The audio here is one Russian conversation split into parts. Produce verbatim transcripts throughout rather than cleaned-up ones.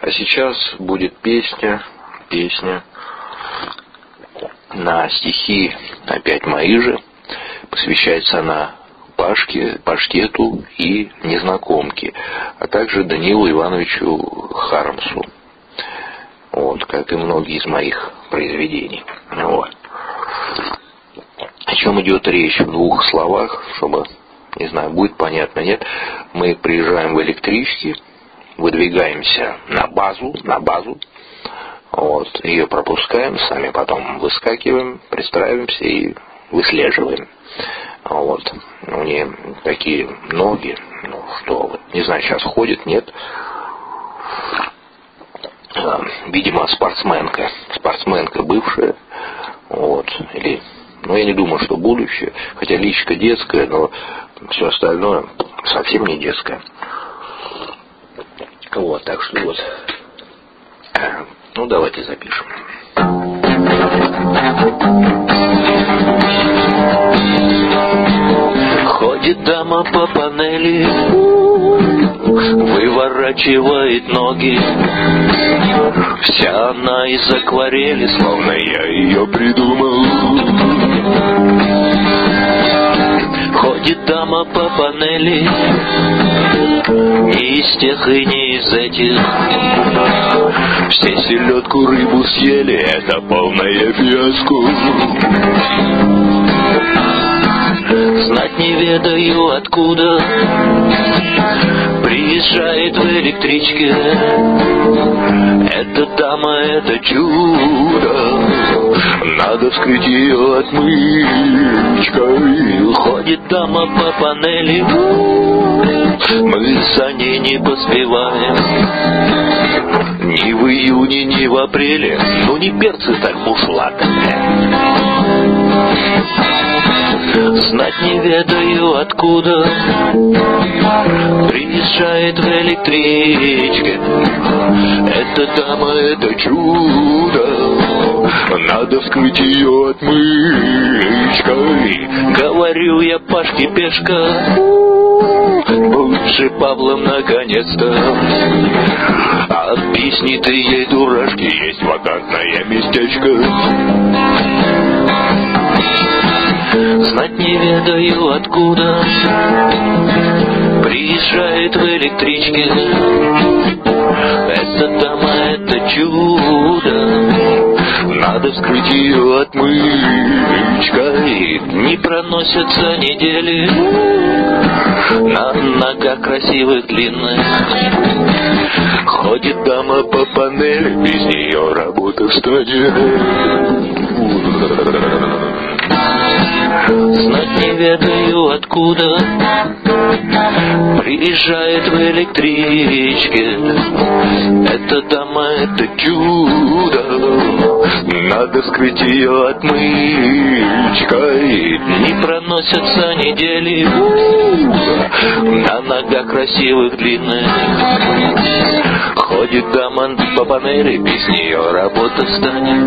А сейчас будет песня, песня на стихи опять мои же. Посвящается она Пашке, Паштету и Незнакомке, а также Даниилу Ивановичу Хармсу. Вот, как и многие из моих произведений. Вот. О чем идет речь в двух словах, чтобы, не знаю, будет понятно, нет. Мы приезжаем в электричке, выдвигаемся на базу, на базу, вот, ее пропускаем, сами потом выскакиваем, пристраиваемся и выслеживаем. Вот. У нее такие ноги, ну что, вот, не знаю, сейчас ходит, нет. Видимо, спортсменка, спортсменка бывшая, вот, или, ну, я не думаю, что будущее, хотя личико детское, но все остальное совсем не детское. Вот, так что вот, ну, давайте запишем. Ходит дама по панели, выворачивает ноги. Вся она из акварели, словно я ее придумал. Ходит дама по панели, не из тех и не из этих. Все селедку, рыбу съели, это полное фиаско. Знать не ведаю откуда приезжает в электричке эта дама, это чудо. Надо вскрыть ее отмычкой. Ходит дама по панели, мы за ней не поспеваем. Ни в июне, ни в апреле, ну не перцы, так бушлаты. Знать не ведаю откуда приезжает в электричке эта дама, это чудо. Надо вскрыть ее отмычкой. Говорю я Пашке Пешка, бывший Павлом наконец-то. Объясни ты ей, дурашки, есть вакантное местечко. Знать не ведаю откуда приезжает в электричке эта дама, это чудо. Надо вскрыть ее отмычкой. Не проносятся недели на ногах красивых длинных. Ходит дама по панели, без нее работа встанет. Знать не ведаю откуда приезжает в электричке эта дама, это чудо. Надо скрыть ее отмычкой. Не проносятся недели на ногах красивых длинных. Ходит дама по панели, без нее работа станет.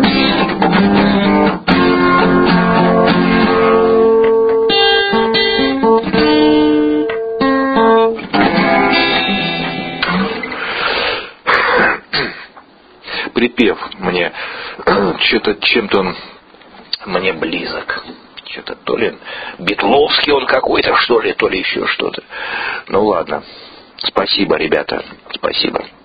Припев мне что-то чем-то он мне близок. Что-то то ли Битловский он какой-то, что ли, то ли еще что-то. Ну ладно. Спасибо, ребята. Спасибо.